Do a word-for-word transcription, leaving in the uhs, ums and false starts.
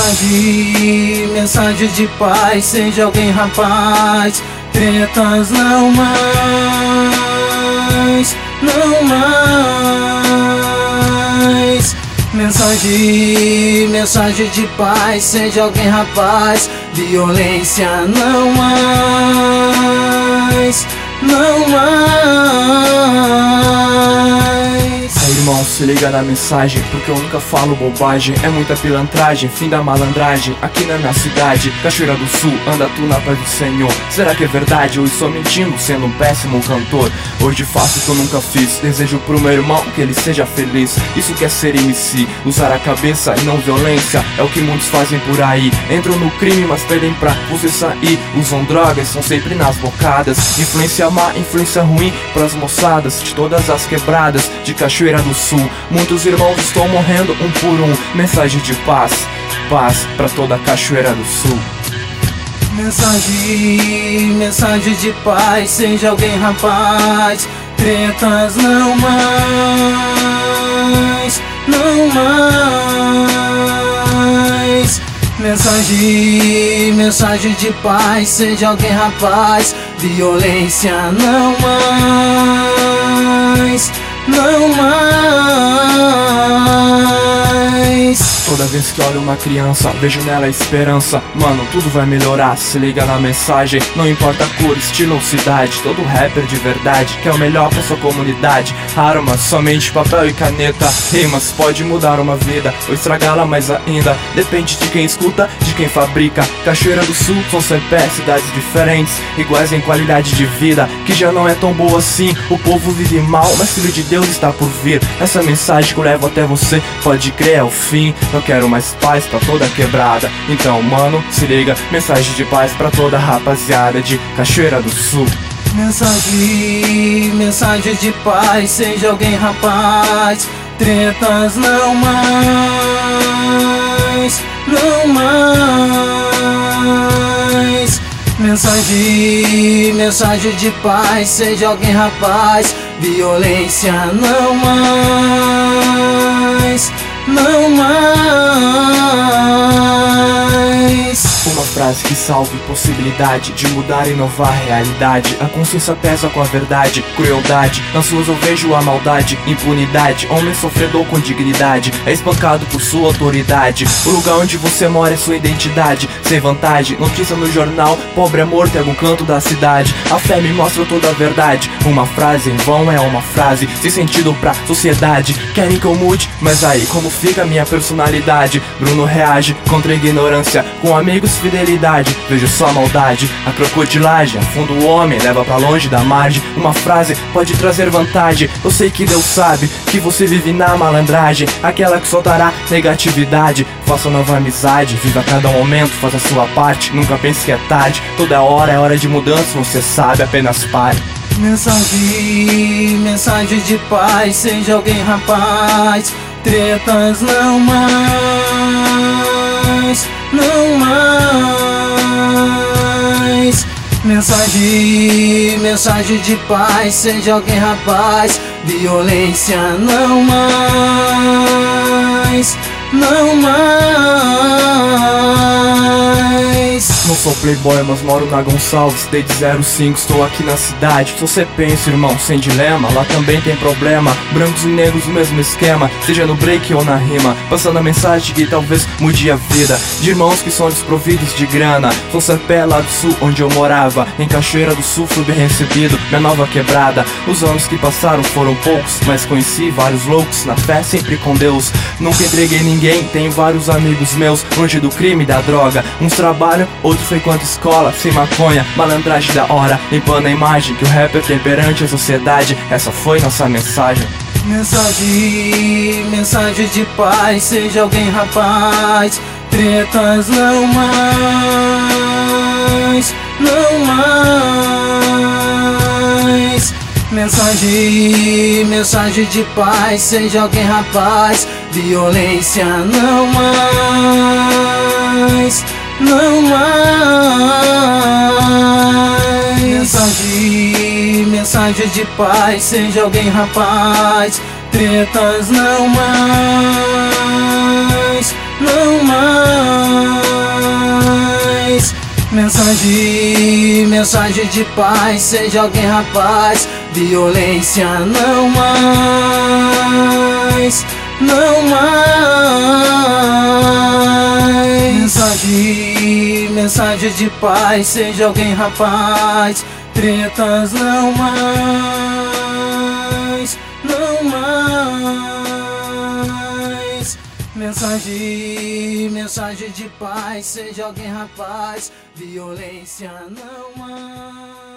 Mensagem, mensagem de paz, seja alguém rapaz. Tretas não mais, não mais. Mensagem, mensagem de paz, seja alguém rapaz. Violência não mais, não mais. Hey, irmão, se liga na mensagem, porque eu nunca falo bobagem. É muita pilantragem, fim da malandragem. Aqui na minha cidade, Cachoeira do Sul, anda tu na paz do Senhor. Será que é verdade? Eu estou mentindo, sendo um péssimo cantor. Hoje faço o que eu nunca fiz, desejo pro meu irmão que ele seja feliz. Isso quer ser M C, usar a cabeça e não violência. É o que muitos fazem por aí, entram no crime mas pedem pra você sair. Usam drogas, são sempre nas bocadas. Influência má, influência ruim pras moçadas de todas as quebradas de Cachoeira do Sul. Muitos irmãos estão morrendo um por um. Mensagem de paz, paz pra toda a Cachoeira do Sul. Mensagem, mensagem de paz, seja alguém rapaz. Tretas não mais, não mais. Mensagem, mensagem de paz, seja alguém rapaz. Violência não mais, não mais. Toda vez que olho uma criança, vejo nela a esperança. Mano, tudo vai melhorar, se liga na mensagem. Não importa a cor, estilo ou cidade, todo rapper de verdade quer o melhor pra sua comunidade. Armas, somente papel e caneta. Rimas, pode mudar uma vida ou estragá-la mais ainda. Depende de quem escuta, de quem fabrica. Cachoeira do Sul, São Cepé, cidades diferentes, iguais em qualidade de vida, que já não é tão boa assim. O povo vive mal, mas filho de Deus está por vir. Essa mensagem que eu levo até você, pode crer, é o fim. Eu quero mais paz pra toda a quebrada. Então, mano, se liga, mensagem de paz pra toda a rapaziada de Cachoeira do Sul. Mensagem, mensagem de paz, seja alguém rapaz. Tretas não mais, não mais. Mensagem, mensagem de paz, seja alguém rapaz. Violência não mais, não mais. Uma frase que salve possibilidade de mudar e inovar a realidade. A consciência pesa com a verdade, crueldade. Nas ruas eu vejo a maldade, impunidade. Homem sofredor com dignidade é espancado por sua autoridade. O lugar onde você mora é sua identidade. Sem vantagem, notícia no jornal, pobre é morto em algum canto da cidade. A fé me mostra toda a verdade. Uma frase em vão é uma frase sem sentido pra sociedade. Querem que eu mude, mas aí como fica a minha personalidade? Bruno reage contra a ignorância, com amigos fidelidade. Vejo só a maldade, a crocodilagem afunda o homem, leva pra longe da margem. Uma frase pode trazer vantagem. Eu sei que Deus sabe que você vive na malandragem, aquela que soltará negatividade. Faça nova amizade, viva cada momento, faça a sua parte. Nunca pense que é tarde, toda hora é hora de mudança. Você sabe, apenas pare. Mensagem, mensagem de paz, seja alguém rapaz. Tretas não mais, não mais. Mensagem, mensagem de paz, seja alguém rapaz. Violência não mais, não mais. Não sou playboy, mas moro na Gonçalves desde zero cinco, estou aqui na cidade. Se você pensa, irmão, sem dilema, lá também tem problema. Brancos e negros, o mesmo esquema, seja no break ou na rima, passando a mensagem que talvez mude a vida de irmãos que são desprovidos de grana. São Cepé, lá do sul, onde eu morava. Em Cachoeira do Sul fui bem recebido, minha nova quebrada. Os anos que passaram foram poucos, mas conheci vários loucos, na fé sempre com Deus. Nunca entreguei ninguém, tenho vários amigos meus longe do crime e da droga. Uns trabalham, outros frequentam escola, sem maconha, malandragem da hora, limpando a imagem que o rapper tem perante a sociedade. Essa foi nossa mensagem. Mensagem, mensagem de paz, seja alguém rapaz. Tretas não mais, não mais. Mensagem, mensagem de paz, seja alguém rapaz. Violência não mais, não mais. Mensagem, mensagem de paz, seja alguém rapaz. Tretas não mais, não mais. Mensagem, mensagem de paz, seja alguém rapaz. Violência não mais, não mais. Mensagem, mensagem de paz, seja alguém rapaz. Tretas não mais, não mais. Mensagem, mensagem de paz, seja alguém rapaz. Violência não mais.